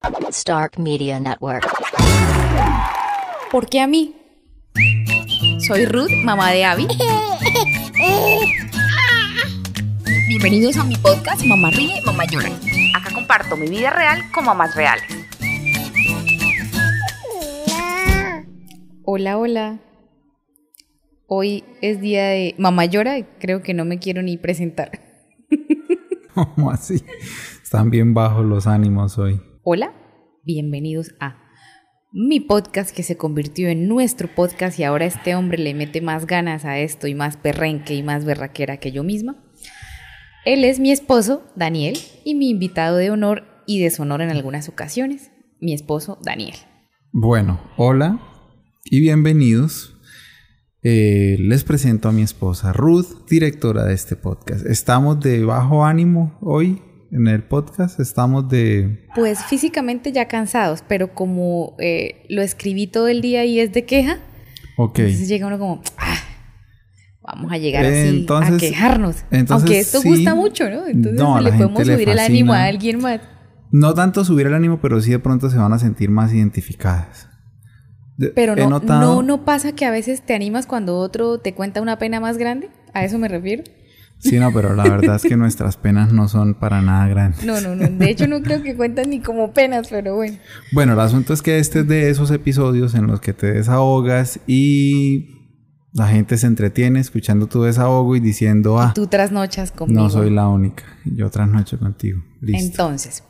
Stark Media Network. ¿Por qué a mí? Soy Ruth, mamá de Abby. Bienvenidos a mi podcast Mamá Ríe, Mamá Llora. Acá comparto mi vida real con mamás reales. Hola, hola. Hoy es día de Mamá Llora y creo que no me quiero ni presentar. ¿Cómo así? Están bien bajos los ánimos hoy. Hola, bienvenidos a mi podcast que se convirtió en nuestro podcast y ahora este hombre le mete más ganas a esto y más perrenque y más berraquera que yo misma. Él es mi esposo, Daniel, y mi invitado de honor y deshonor en algunas ocasiones, mi esposo, Daniel. Bueno, hola y bienvenidos. Les presento a mi esposa Ruth, directora de este podcast. Estamos de bajo ánimo hoy en el podcast, Pues físicamente ya cansados, pero como lo escribí todo el día y es de queja, entonces llega uno como, vamos a llegar así a quejarnos. Aunque esto gusta mucho, ¿no? Entonces le podemos subir el ánimo a alguien más. No tanto subir el ánimo, pero sí de pronto se van a sentir más identificadas. Pero no pasa que a veces te animas cuando otro te cuenta una pena más grande. ¿A eso me refiero? Sí, no, pero la verdad es que nuestras penas no son para nada grandes. No. De hecho, no creo que cuentan ni como penas, pero bueno. Bueno, el asunto es que este es de esos episodios en los que te desahogas y la gente se entretiene escuchando tu desahogo y diciendo, y tú trasnochas conmigo. No soy la única. Yo trasnocho contigo. Listo. Entonces,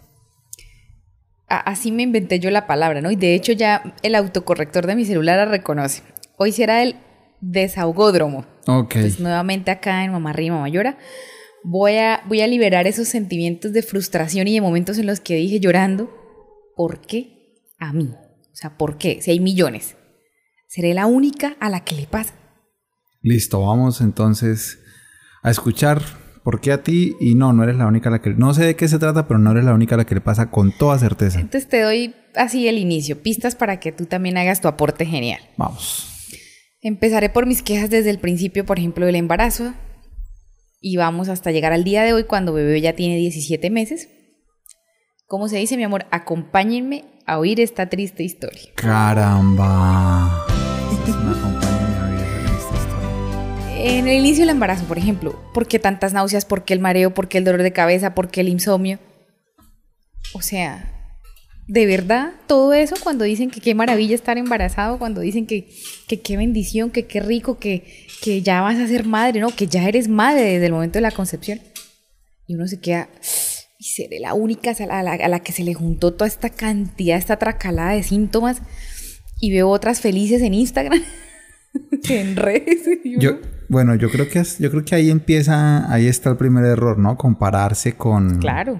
así me inventé yo la palabra, ¿no? Y de hecho ya el autocorrector de mi celular la reconoce. Hoy será el desahogódromo. Ok. Entonces nuevamente acá en Mamá Ríe, Mamá Llora voy a liberar esos sentimientos de frustración y de momentos en los que dije llorando, ¿por qué a mí? O sea, ¿por qué? Si hay millones. ¿Seré la única a la que le pasa? Listo, vamos entonces a escuchar por qué a ti y no eres la única a la que... No sé de qué se trata, pero no eres la única a la que le pasa con toda certeza. Entonces te doy así el inicio, pistas para que tú también hagas tu aporte genial. Vamos. Empezaré por mis quejas desde el principio, por ejemplo, del embarazo. Y vamos hasta llegar al día de hoy cuando bebé ya tiene 17 meses. ¿Cómo se dice, mi amor? Acompáñenme a oír esta triste historia. ¡Caramba! Acompáñenme a oír esta triste historia. En el inicio del embarazo, por ejemplo, ¿por qué tantas náuseas? ¿Por qué el mareo? ¿Por qué el dolor de cabeza? ¿Por qué el insomnio? O sea, de verdad, todo eso cuando dicen que qué maravilla estar embarazado, cuando dicen que qué bendición, que qué rico, que ya vas a ser madre, ¿no? Que ya eres madre desde el momento de la concepción. Y uno se queda, y seré la única a la que se le juntó toda esta cantidad, esta tracalada de síntomas, y veo otras felices en Instagram, en redes. Yo creo que ahí está el primer error, ¿no? Compararse con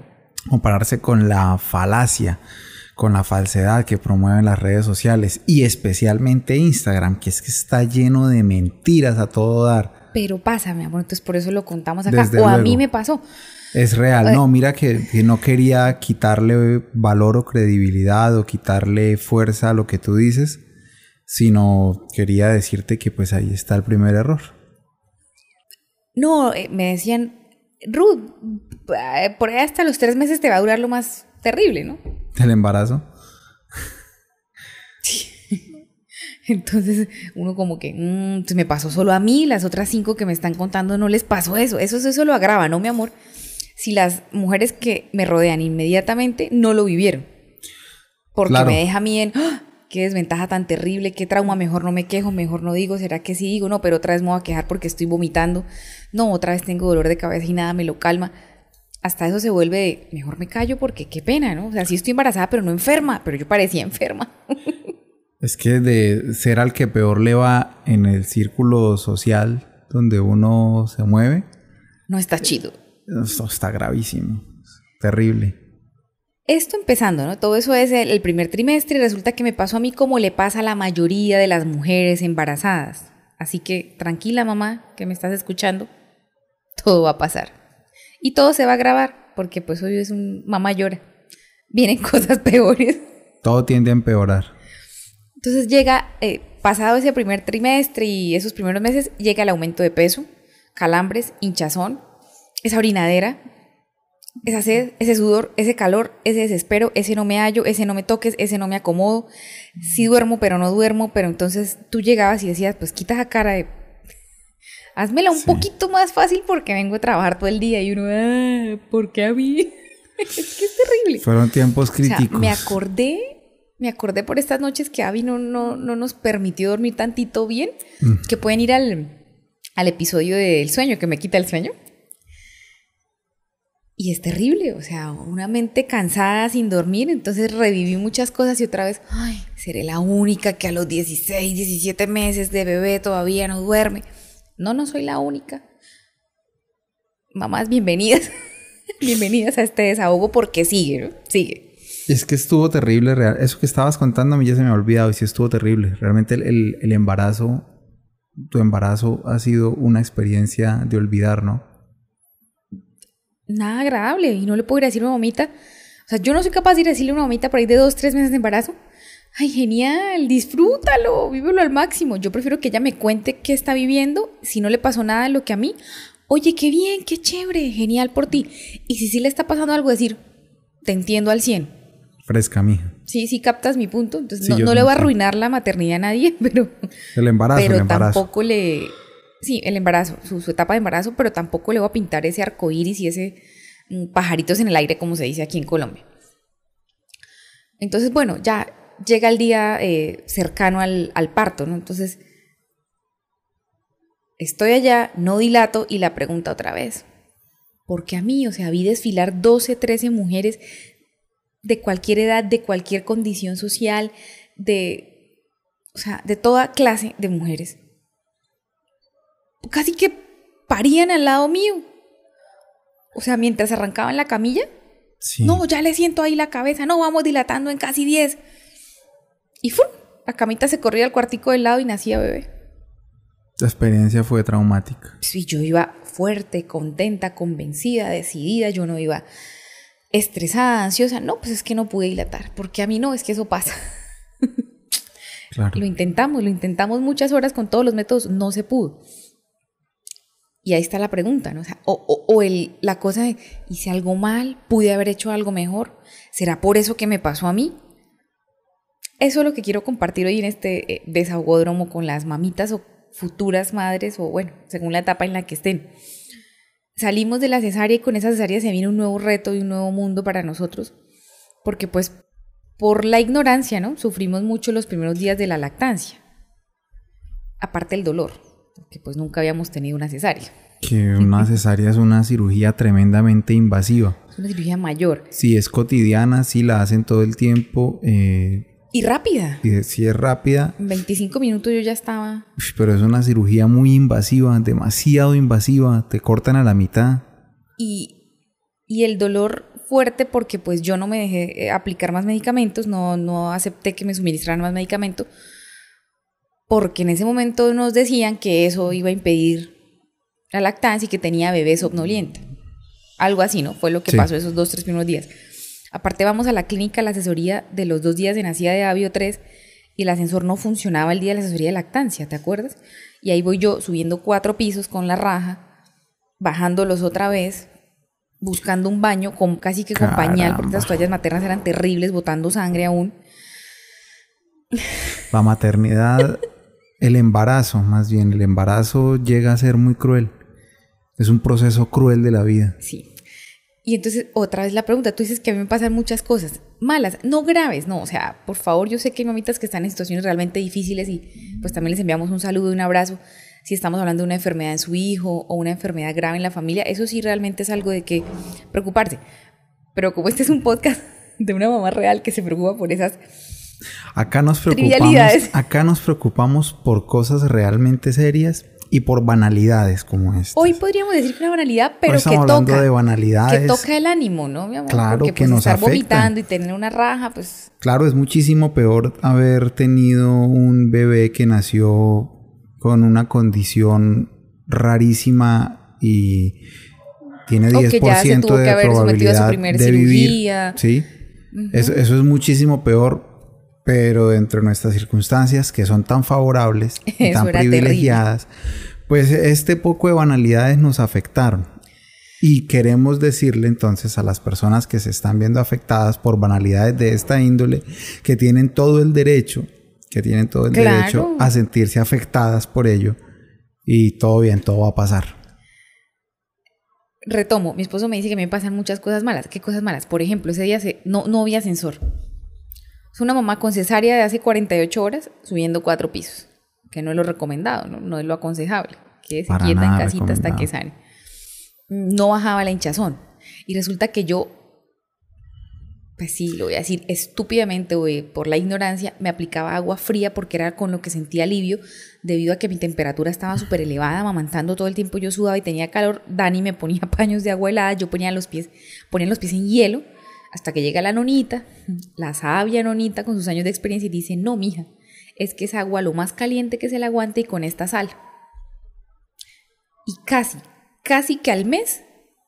la falacia, con la falsedad que promueven las redes sociales y especialmente Instagram, que es que está lleno de mentiras a todo dar. Pero pasa, mi amor, entonces por eso lo contamos acá. Desde luego. A mí me pasó. Es real. No, mira que no quería quitarle valor o credibilidad o quitarle fuerza a lo que tú dices, sino quería decirte que pues ahí está el primer error. No, me decían, Ruth, por ahí hasta los 3 meses te va a durar lo más terrible, ¿no? ¿El embarazo? Sí. Entonces uno como que, me pasó solo a mí, las otras 5 que me están contando no les pasó eso. Eso lo agrava, ¿no, mi amor? Si las mujeres que me rodean inmediatamente no lo vivieron. Porque claro, me deja a mí en, qué desventaja tan terrible, qué trauma, mejor no me quejo, mejor no digo, ¿será que sí digo? No, pero otra vez me voy a quejar porque estoy vomitando. No, otra vez tengo dolor de cabeza y nada me lo calma. Hasta eso se vuelve de, mejor me callo porque qué pena, ¿no? O sea, sí estoy embarazada, pero no enferma, pero yo parecía enferma. Es que de ser al que peor le va en el círculo social donde uno se mueve... No está chido. Esto está gravísimo, terrible. Esto empezando, ¿no? Todo eso es el primer trimestre y resulta que me pasó a mí como le pasa a la mayoría de las mujeres embarazadas. Así que tranquila, mamá, que me estás escuchando, todo va a pasar. Y todo se va a grabar, porque pues hoy es un Mamá Llora. Vienen cosas peores. Todo tiende a empeorar. Entonces llega, pasado ese primer trimestre y esos primeros meses, llega el aumento de peso, calambres, hinchazón, esa orinadera, esa sed, ese sudor, ese calor, ese desespero, ese no me hallo, ese no me toques, ese no me acomodo. Sí duermo, pero no duermo. Pero entonces tú llegabas y decías, pues quita esa cara de... Házmela un poquito más fácil porque vengo a trabajar todo el día. Y uno, ¿por qué a mí? Es que es terrible. Fueron tiempos críticos. O sea, me acordé por estas noches que Abby no nos permitió dormir tantito bien, que pueden ir al episodio del sueño, que me quita el sueño. Y es terrible, o sea, una mente cansada sin dormir, entonces reviví muchas cosas y otra vez, ay, seré la única que a los 16, 17 meses de bebé todavía no duerme. No soy la única. Mamás, bienvenidas. Bienvenidas a este desahogo porque sigue, ¿no? Sigue. Es que estuvo terrible, real. Eso que estabas contando a mí ya se me ha olvidado y sí estuvo terrible. Realmente el embarazo, tu embarazo ha sido una experiencia de olvidar, ¿no? Nada agradable. Y no le puedo ir a decir a una mamita. O sea, yo no soy capaz de ir a decirle a una mamita por ahí de 2, 3 meses de embarazo. Ay, genial, disfrútalo, vívelo al máximo. Yo prefiero que ella me cuente qué está viviendo, si no le pasó nada de lo que a mí. Oye, qué bien, qué chévere, genial por ti. Y si sí le está pasando algo, decir, te entiendo al 100. Fresca, mija. Sí, captas mi punto. Entonces, sí, no le voy a arruinar la maternidad a nadie, pero... El embarazo. Tampoco le... Sí, el embarazo, su etapa de embarazo, pero tampoco le voy a pintar ese arcoíris y ese pajaritos en el aire, como se dice aquí en Colombia. Entonces, bueno, ya llega el día cercano al parto, ¿no? Entonces, estoy allá, no dilato y la pregunta otra vez. ¿Por qué a mí? O sea, vi desfilar 12, 13 mujeres de cualquier edad, de cualquier condición social, de toda clase de mujeres. Casi que parían al lado mío. O sea, mientras arrancaban la camilla. Sí. No, ya le siento ahí la cabeza. No, vamos dilatando en casi 10. Y ¡fum! La camita se corría al cuartico del lado y nacía bebé. La experiencia fue traumática. Sí, yo iba fuerte, contenta, convencida, decidida. Yo no iba estresada, ansiosa. No, pues es que no pude dilatar. Porque a mí no, es que eso pasa. Claro. Lo intentamos muchas horas con todos los métodos. No se pudo. Y ahí está la pregunta, ¿no? O sea, la cosa de, ¿hice algo mal? ¿Pude haber hecho algo mejor? ¿Será por eso que me pasó a mí? Eso es lo que quiero compartir hoy en este desahogodromo con las mamitas o futuras madres, o bueno, según la etapa en la que estén. Salimos de la cesárea y con esa cesárea se viene un nuevo reto y un nuevo mundo para nosotros, porque pues por la ignorancia, ¿no? Sufrimos mucho los primeros días de la lactancia, aparte del dolor, porque pues nunca habíamos tenido una cesárea. Que una cesárea es una cirugía tremendamente invasiva. Es una cirugía mayor. Sí, es cotidiana, sí la hacen todo el tiempo. Y rápida. Sí, es rápida. En 25 minutos yo ya estaba... Pero es una cirugía muy invasiva, demasiado invasiva. Te cortan a la mitad. Y el dolor fuerte porque pues yo no me dejé aplicar más medicamentos, no acepté que me suministraran más medicamento, porque en ese momento nos decían que eso iba a impedir la lactancia y que tenía bebé somnolienta. Algo así, ¿no? Fue lo que pasó esos 2-3 primeros días. Aparte vamos a la clínica, a la asesoría de los 2 días de nacida de Abby o 3, y el ascensor no funcionaba el día de la asesoría de lactancia, ¿te acuerdas? Y ahí voy yo subiendo 4 pisos con la raja, bajándolos otra vez, buscando un baño casi que con pañal, porque las toallas maternas eran terribles, botando sangre aún. La maternidad, el embarazo llega a ser muy cruel. Es un proceso cruel de la vida. Sí. Y entonces, otra vez la pregunta, tú dices que a mí me pasan muchas cosas malas, no graves, no, o sea, por favor, yo sé que hay mamitas que están en situaciones realmente difíciles y pues también les enviamos un saludo y un abrazo. Si estamos hablando de una enfermedad en su hijo o una enfermedad grave en la familia, eso sí realmente es algo de que preocuparse. Pero como este es un podcast de una mamá real que se preocupa por esas Acá nos preocupamos por cosas realmente serias y por banalidades como esta. Hoy podríamos decir que una banalidad, pero que toca. De banalidades. Que toca el ánimo, ¿no, mi amor? Claro, porque, que pues, nos estar afecta. Vomitando y tener una raja, pues... Claro, es muchísimo peor haber tenido un bebé que nació con una condición rarísima y tiene 10% de probabilidad de vivir. Sí, eso es muchísimo peor. Pero dentro de nuestras circunstancias, que son tan favorables y tan privilegiadas, pues este poco de banalidades nos afectaron. Y queremos decirle entonces a las personas que se están viendo afectadas por banalidades de esta índole que tienen todo el derecho, a sentirse afectadas por ello y todo bien, todo va a pasar. Retomo, mi esposo me dice que me pasan muchas cosas malas. ¿Qué cosas malas? Por ejemplo, ese día no había ascensor. Es una mamá con cesárea de hace 48 horas subiendo 4 pisos, que no es lo recomendado, no es lo aconsejable, que se quieta en casita hasta que sane. No bajaba la hinchazón. Y resulta que yo, pues sí, lo voy a decir estúpidamente o por la ignorancia, me aplicaba agua fría porque era con lo que sentía alivio debido a que mi temperatura estaba súper elevada, amamantando todo el tiempo, yo sudaba y tenía calor. Dani me ponía paños de agua helada, yo ponía los pies en hielo hasta que llega la nonita, la sabia nonita con sus años de experiencia y dice, no, mija, es que es agua lo más caliente que se le aguante y con esta sal. Y casi que al mes,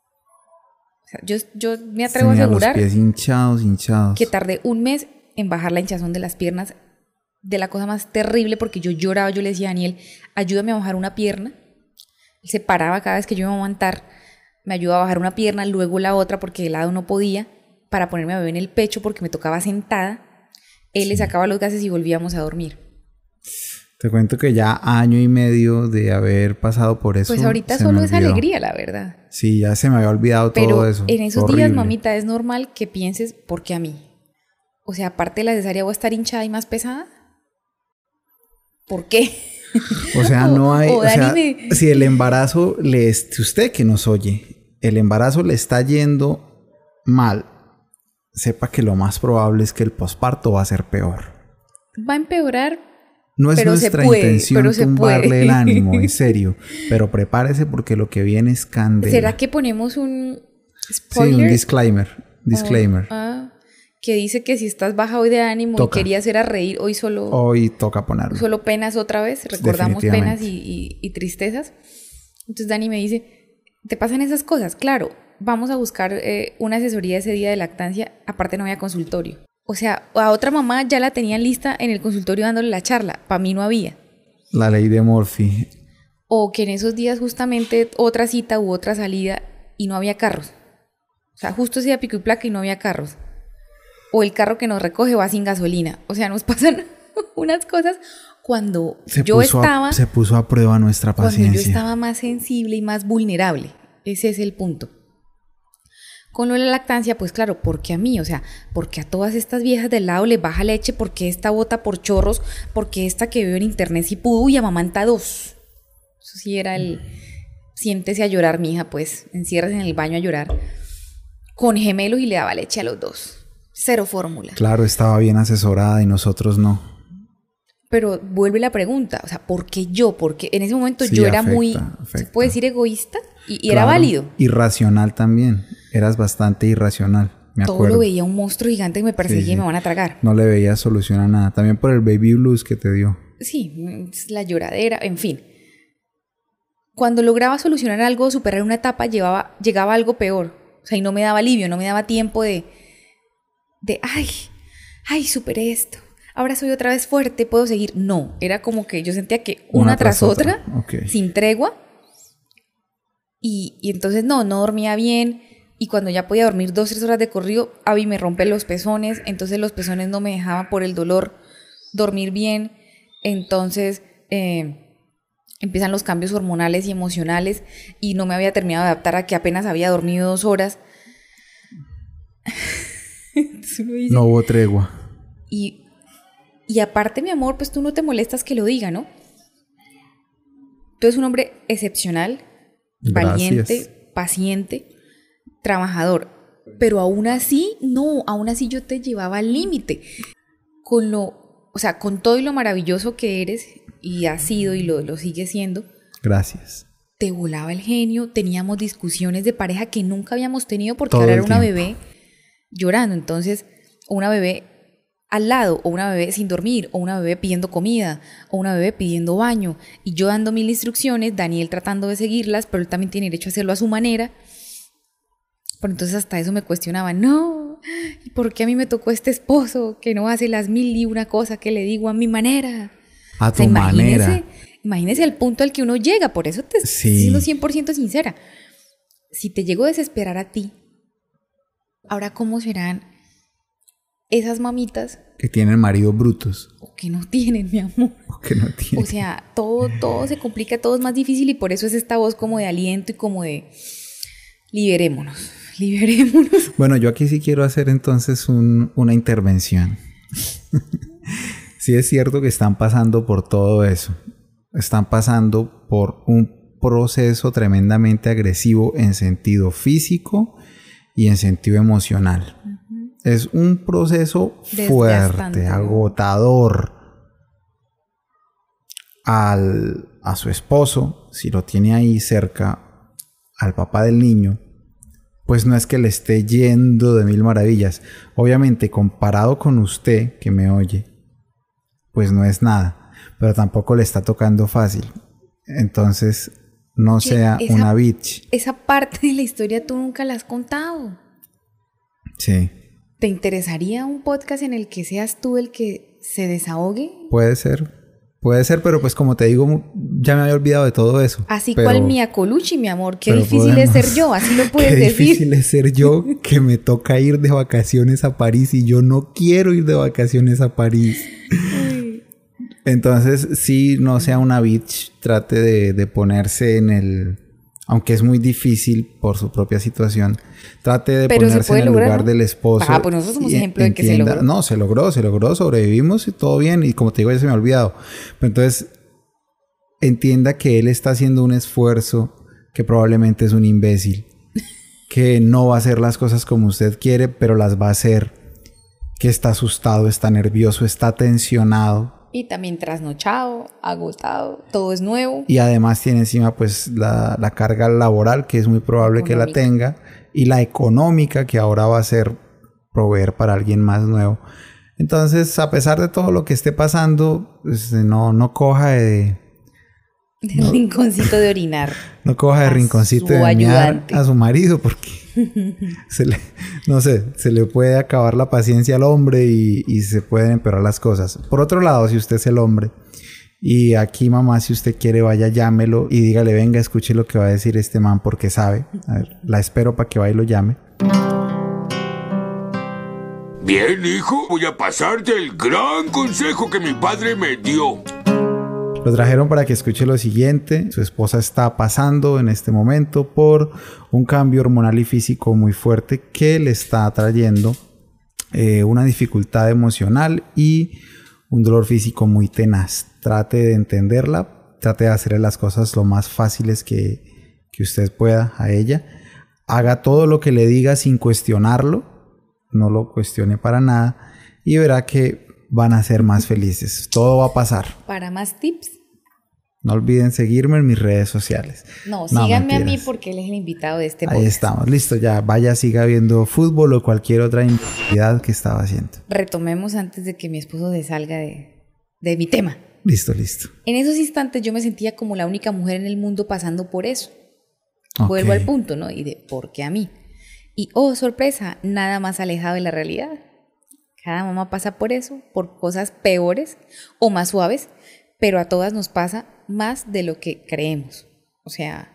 o sea, yo me atrevo a asegurar los pies hinchados. que tardé un mes en bajar la hinchazón de las piernas, de la cosa más terrible, porque yo lloraba, yo le decía a Daniel, ayúdame a bajar una pierna. Él se paraba cada vez que yo iba a aguantar, me ayudaba a bajar una pierna, luego la otra porque de lado no podía, para ponerme a bebé en el pecho porque me tocaba sentada. Él le sacaba los gases y volvíamos a dormir. Te cuento que ya año y medio de haber pasado por eso. Pues ahorita solo es alegría, la verdad. Sí, ya se me había olvidado todo eso. Pero en esos días, mamita, es normal que pienses, ¿por qué a mí? O sea, aparte de la cesárea, ¿voy a estar hinchada y más pesada? ¿Por qué? O sea, no hay... o sea, si el embarazo si usted que nos oye, el embarazo le está yendo mal, sepa que lo más probable es que el posparto va a ser peor. Va a empeorar. No es nuestra intención tumbarle el ánimo, en serio. Pero prepárese porque lo que viene es candela. ¿Será que ponemos un spoiler? Sí, un disclaimer. Que dice que si estás baja hoy de ánimo y querías ir a reír, hoy toca ponerlo. Solo penas otra vez. Recordamos penas y tristezas. Entonces Dani me dice, ¿te pasan esas cosas? Claro, vamos a buscar una asesoría ese día de lactancia. Aparte no había consultorio. O sea, a otra mamá ya la tenían lista en el consultorio dándole la charla. Para mí no había. La ley de Murphy. O que en esos días justamente otra cita u otra salida y no había carros. O sea, justo ese día pico y placa y no había carros. O el carro que nos recoge va sin gasolina. O sea, nos pasan unas cosas cuando se puso a prueba nuestra paciencia. Cuando yo estaba más sensible y más vulnerable. Ese es el punto. Con lo de la lactancia, pues claro, porque a mí, o sea, porque a todas estas viejas del lado les baja leche, porque esta bota por chorros, porque esta que veo en internet sí pudo y amamanta 2. Eso sí era siéntese a llorar, mija, pues, enciérrese en el baño a llorar. Con gemelos y le daba leche a los 2. 0 fórmula. Claro, estaba bien asesorada y nosotros no. Pero vuelve la pregunta, o sea, ¿por qué yo? Porque en ese momento sí, yo era afecta. ¿Se puede decir egoísta? Y claro, era válido. Irracional también. Eras bastante irracional, me acuerdo. Todo lo veía un monstruo gigante que me perseguía y me van a tragar. No le veía solución a nada. También por el baby blues que te dio. Sí, la lloradera, en fin. Cuando lograba solucionar algo, superar una etapa, llegaba algo peor. O sea, y no me daba alivio, no me daba tiempo de ay, superé esto. Ahora soy otra vez fuerte, puedo seguir. No, era como que yo sentía que una tras otra. Okay. Sin tregua. Y entonces no dormía bien. Y cuando ya podía dormir 2-3 horas de corrido, Abby me rompe los pezones. Entonces los pezones no me dejaban por el dolor dormir bien. Entonces empiezan los cambios hormonales y emocionales. Y no me había terminado de adaptar a que apenas había dormido 2 horas. No hubo tregua. Y aparte, mi amor, pues tú no te molestas que lo diga, ¿no? Tú eres un hombre excepcional, valiente, paciente, trabajador. Pero aún así yo te llevaba al límite. Con todo y lo maravilloso que eres, y has sido y lo sigues siendo. Gracias. Te volaba el genio, teníamos discusiones de pareja que nunca habíamos tenido porque ahora era una bebé llorando. Entonces, una bebé al lado, o una bebé sin dormir, o una bebé pidiendo comida, o una bebé pidiendo baño, y yo dando 1000 instrucciones, Daniel tratando de seguirlas, pero él también tiene derecho a hacerlo a su manera. Pero entonces hasta eso me cuestionaba, no, ¿y por qué a mí me tocó este esposo que no hace las 1001 cosas que le digo a mi manera? A tu manera. Imagínese el punto al que uno llega, por eso te estoy siendo 100% sincera. si te llegó a desesperar a ti, ahora ¿cómo serán esas mamitas que tienen maridos brutos? O que no tienen, mi amor. O que no tienen. O sea, todo se complica, todo es más difícil y por eso es esta voz como de aliento y como de liberémonos. Bueno, yo aquí sí quiero hacer entonces una intervención. Sí es cierto que están pasando por todo eso. Están pasando por un proceso tremendamente agresivo en sentido físico y en sentido emocional. Es un proceso fuerte, agotador. A su esposo, si lo tiene ahí cerca, al papá del niño, pues no es que le esté yendo de mil maravillas. Obviamente, comparado con usted que me oye, pues no es nada, pero tampoco le está tocando fácil. Entonces, no sea una bitch. Esa parte de la historia tú nunca la has contado. Sí. ¿Te interesaría un podcast en el que seas tú el que se desahogue? Puede ser, pero pues como te digo, ya me había olvidado de todo eso. Así cual Mia Colucci, mi amor, qué difícil es ser yo, así lo puedes decir. Qué difícil es ser yo, que me toca ir de vacaciones a París y yo no quiero ir de vacaciones a París. Entonces, sí, no sea una bitch, trate de ponerse en el... Aunque es muy difícil por su propia situación, trate de ponerse en el lugar del esposo. Pues nosotros somos ejemplo de que se logró. No, se logró, sobrevivimos y todo bien. Y como te digo, ya se me ha olvidado. Pero entonces, entienda que él está haciendo un esfuerzo, que probablemente es un imbécil, que no va a hacer las cosas como usted quiere, pero las va a hacer, que está asustado, está nervioso, está tensionado. Y también trasnochado, agotado, todo es nuevo. Y además tiene encima pues la carga laboral, que es muy probable que la tenga, y la económica, que ahora va a ser proveer para alguien más nuevo. Entonces, a pesar de todo lo que esté pasando, pues, no coja de rinconcito de orinar. No coja de rinconcito de orinar a su marido, porque se le puede acabar la paciencia al hombre y se pueden empeorar las cosas. Por otro lado, si usted es el hombre, y aquí mamá, si usted quiere, vaya, llámelo y dígale, venga, escuche lo que va a decir este man porque sabe. A ver, la espero para que vaya y lo llame. Bien, hijo, voy a pasarte el gran consejo que mi padre me dio. Lo trajeron para que escuche lo siguiente. Su esposa está pasando en este momento por un cambio hormonal y físico muy fuerte que le está trayendo una dificultad emocional y un dolor físico muy tenaz. Trate de entenderla, trate de hacerle las cosas lo más fáciles que usted pueda a ella. Haga todo lo que le diga sin cuestionarlo, no lo cuestione para nada y verá que van a ser más felices. Todo va a pasar. Para más tips, no olviden seguirme en mis redes sociales. No, síganme a mí porque él es el invitado de este podcast. Ahí estamos, listo, ya vaya, siga viendo fútbol o cualquier otra actividad que estaba haciendo. Retomemos antes de que mi esposo se salga de mi tema. Listo. En esos instantes yo me sentía como la única mujer en el mundo pasando por eso. Vuelvo al punto, ¿no? Y de ¿por qué a mí? Y oh, sorpresa, nada más alejado de la realidad. Cada mamá pasa por eso, por cosas peores o más suaves, pero a todas nos pasa más de lo que creemos. O sea,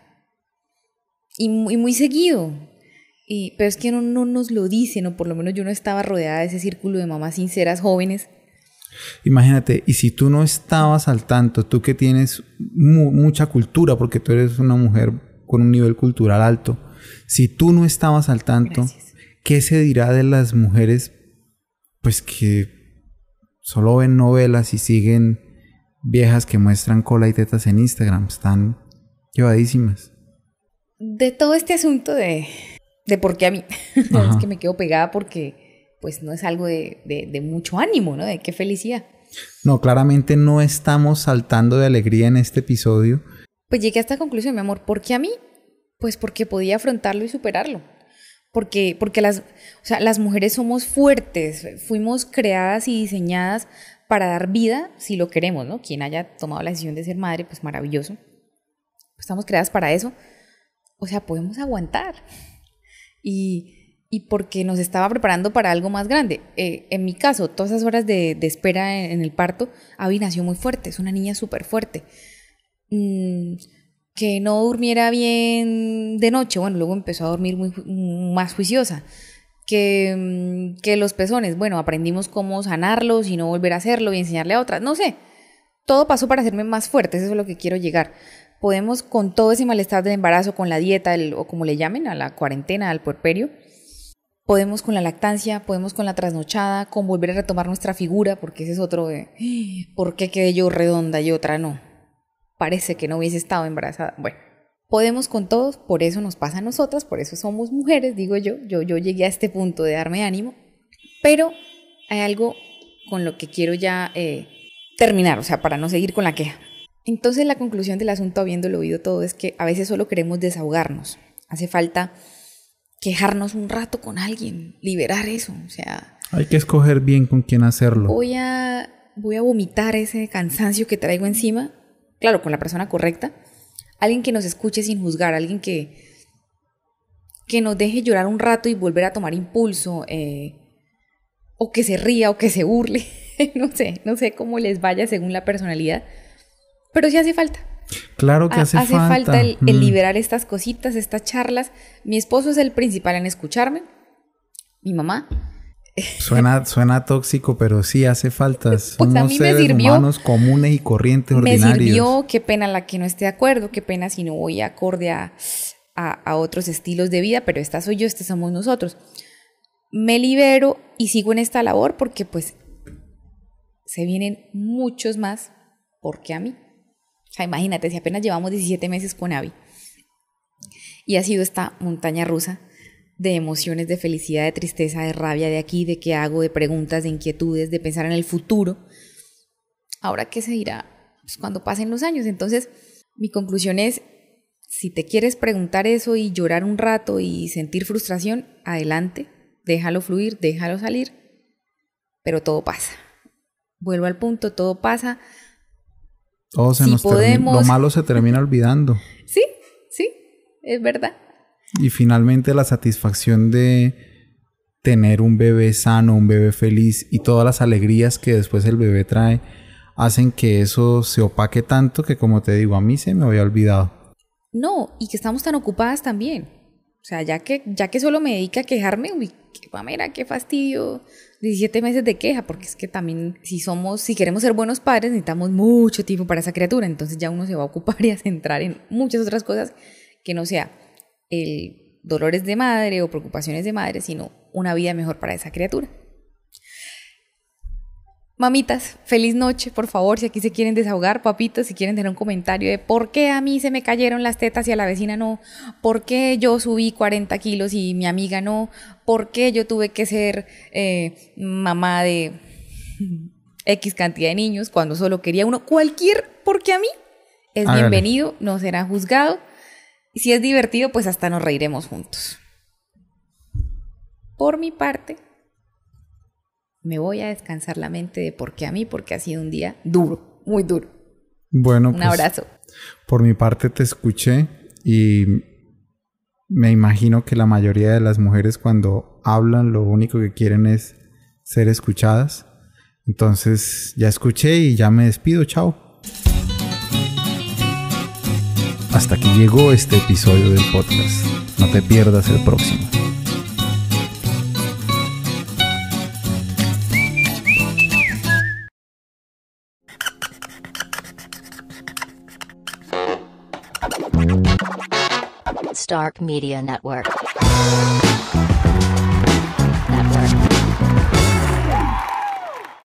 y muy seguido. Pero es que no nos lo dicen, o por lo menos yo no estaba rodeada de ese círculo de mamás sinceras jóvenes. Imagínate, y si tú no estabas al tanto, tú que tienes mucha cultura, porque tú eres una mujer con un nivel cultural alto, si tú no estabas al tanto, gracias, ¿qué se dirá de las mujeres pues que solo ven novelas y siguen viejas que muestran cola y tetas en Instagram? Están llevadísimas. De todo este asunto de por qué a mí, es que me quedo pegada porque pues no es algo de mucho ánimo, ¿no? De qué felicidad. No, claramente no estamos saltando de alegría en este episodio. Pues llegué a esta conclusión, mi amor. ¿Por qué a mí? Pues porque podía afrontarlo y superarlo. Porque las mujeres somos fuertes, fuimos creadas y diseñadas para dar vida, si lo queremos, ¿no? Quien haya tomado la decisión de ser madre, pues maravilloso. Estamos creadas para eso. O sea, podemos aguantar. Y porque nos estaba preparando para algo más grande. En mi caso, todas esas horas de espera en el parto, Abby nació muy fuerte, es una niña súper fuerte. que no durmiera bien de noche. Bueno, luego empezó a dormir más juiciosa. Que los pezones, bueno, aprendimos cómo sanarlos y no volver a hacerlo y enseñarle a otras. No sé, todo pasó para hacerme más fuerte, eso es lo que quiero llegar. Podemos con todo ese malestar del embarazo, con la dieta, o como le llamen, a la cuarentena, al puerperio. Podemos con la lactancia, podemos con la trasnochada, con volver a retomar nuestra figura, porque ese es otro de, ¿por qué quedé yo redonda y otra no? Parece que no hubiese estado embarazada. Bueno, podemos con todos, por eso nos pasa a nosotras, por eso somos mujeres, digo yo. Yo llegué a este punto de darme ánimo, pero hay algo con lo que quiero ya terminar, o sea, para no seguir con la queja. Entonces la conclusión del asunto, habiéndolo oído todo, es que a veces solo queremos desahogarnos. Hace falta quejarnos un rato con alguien, liberar eso, o sea... Hay que escoger bien con quién hacerlo. Voy a vomitar ese cansancio que traigo encima, claro, con la persona correcta. Alguien que nos escuche sin juzgar, alguien que nos deje llorar un rato y volver a tomar impulso, o que se ría o que se burle. No sé cómo les vaya según la personalidad, pero sí hace falta. Claro que hace falta. Hace falta el liberar estas cositas, estas charlas. Mi esposo es el principal en escucharme, mi mamá. Suena tóxico, pero sí hace falta. Somos pues a mí seres humanos comunes y corrientes, ordinarios. Me sirvió, qué pena la que no esté de acuerdo, qué pena si no voy acorde a otros estilos de vida, pero esta soy yo, este somos nosotros. Me libero y sigo en esta labor porque pues se vienen muchos más porque a mí. O sea, imagínate, si apenas llevamos 17 meses con Abby y ha sido esta montaña rusa de emociones, de felicidad, de tristeza, de rabia, de aquí, de qué hago, de preguntas, de inquietudes, de pensar en el futuro. ¿Ahora qué se dirá? Pues cuando pasen los años. Entonces, mi conclusión es, si te quieres preguntar eso y llorar un rato y sentir frustración, adelante, déjalo fluir, déjalo salir, pero todo pasa. Vuelvo al punto, todo pasa. Todo se nos termina, lo malo se termina olvidando. Sí, es verdad. Y finalmente la satisfacción de tener un bebé sano, un bebé feliz y todas las alegrías que después el bebé trae hacen que eso se opaque tanto que, como te digo, a mí se me había olvidado. No, y que estamos tan ocupadas también. O sea, ya que solo me dedica a quejarme, uy, qué mamera, qué fastidio, 17 meses de queja, porque es que también si queremos ser buenos padres necesitamos mucho tiempo para esa criatura, entonces ya uno se va a ocupar y a centrar en muchas otras cosas que no sea el dolores de madre o preocupaciones de madre, sino una vida mejor para esa criatura. Mamitas, feliz noche, por favor, si aquí se quieren desahogar, papitos, si quieren tener un comentario de por qué a mí se me cayeron las tetas y a la vecina no, por qué yo subí 40 kilos y mi amiga no, por qué yo tuve que ser mamá de X cantidad de niños cuando solo quería uno, porque a mí es bienvenido, no será juzgado, y si es divertido, pues hasta nos reiremos juntos. Por mi parte, me voy a descansar la mente de por qué a mí, porque ha sido un día duro, muy duro. Bueno, un abrazo. Por mi parte te escuché y me imagino que la mayoría de las mujeres cuando hablan lo único que quieren es ser escuchadas. Entonces ya escuché y ya me despido. Chao. Hasta aquí llegó este episodio del podcast. No te pierdas el próximo. Stark Media Network.